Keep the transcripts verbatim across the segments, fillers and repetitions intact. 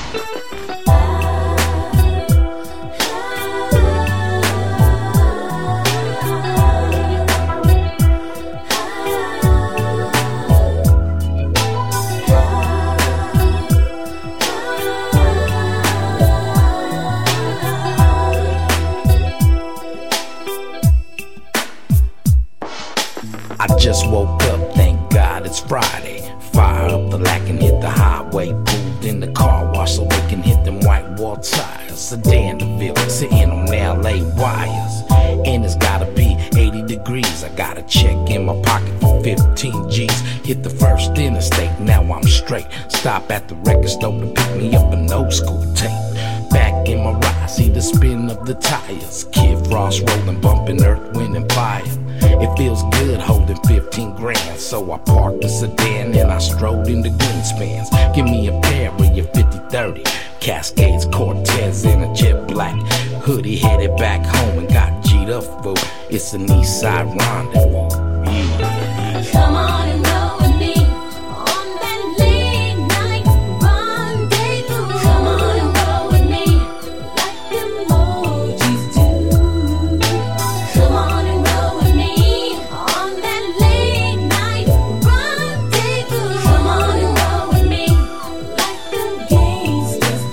I just woke up, thank God it's Friday. Fire up the lack and hit the highway. Pulled in the car wash so they can hit them white wall tires. Sedan DeVille, sitting on L A wires. And it's gotta be eighty degrees. I got a check in my pocket for fifteen G's. Hit the first interstate, now I'm straight. Stop at the record store to pick me up an old school tape. Back in my ride, see the spin of the tires. Kid Frost rolling, bumping Earth, Wind and Fire. It feels good holding fifteen grand, so I parked the sedan and I strode into Greenspans. Give me a pair of your fifty thirty Cascades, Cortez, and a jet black hoodie. Headed back home and got G'd up for it's an east side rendezvous. Yeah. Come on and roll with me on that late night rendezvous. Come on and roll with me like emojis do. Come on and roll with me on that late night rendezvous. Come on and roll with me like the gangsters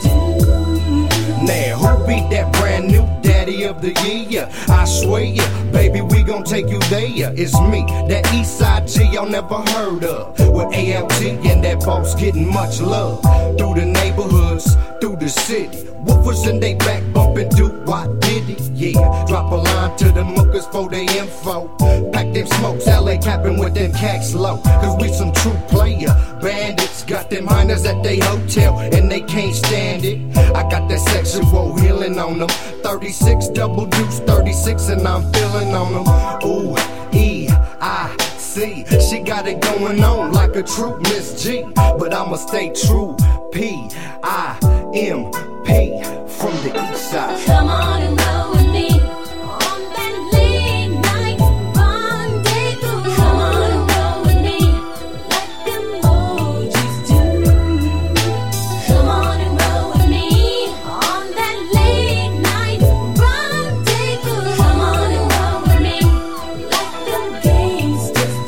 do. Now, who be that brand new daddy of the year? I swear ya, baby, we gon' take you there. It's me, that east side G y'all never heard of. With A L T and that boss getting much love. Through the neighborhoods, through the city. Woofers in they back bumping, do what did it? Yeah, drop a line to the mookers for their info. Pack them smokes, L A capping with them cacks low. Cause we some true player bandits. Got them miners at they hotel and they can't stand it. I got that sexual healing on them. thirty-six double deuce, thirty-six and I'm feeling on them. Ooh, E, I, C. She got it going on like a true Miss G. But I'ma stay true, P, I, M, P, from the east side. Come on and roll with me on that late night rendezvous. Come on and roll with me like emojis do. Come on and roll with me on that late night rendezvous. Come on and roll with me like the gangsters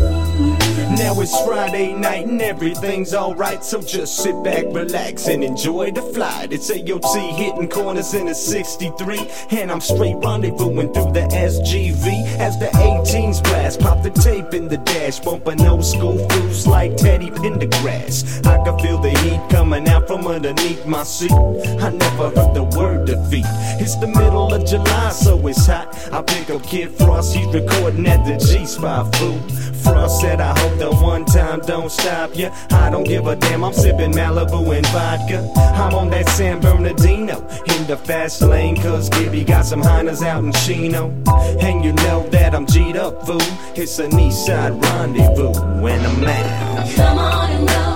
do. Now it's Friday night and everything's alright, so just sit back, relax, and enjoy the flight. It's A O T hitting corners in a sixty-three, and I'm straight rendezvousing through the S G V as the eighteens blast. Pop the tape in the dash, bumping old school fools like Teddy Pendergrass. I can feel the heat coming out from underneath my seat. I never heard the word defeat. It's the middle of July, so it's hot. I pick up Kid Frost, he's recording at the G-Spot, fool. Frost said, I hope the one time don't stop ya. I don't give a damn, I'm sipping Malibu and vodka. I'm on that San Bernardino in the fast lane, cause Gibby got some Heinas out in Chino. And you know that I'm G'd up, fool. It's an east side rendezvous when I'm out. Come on and roll.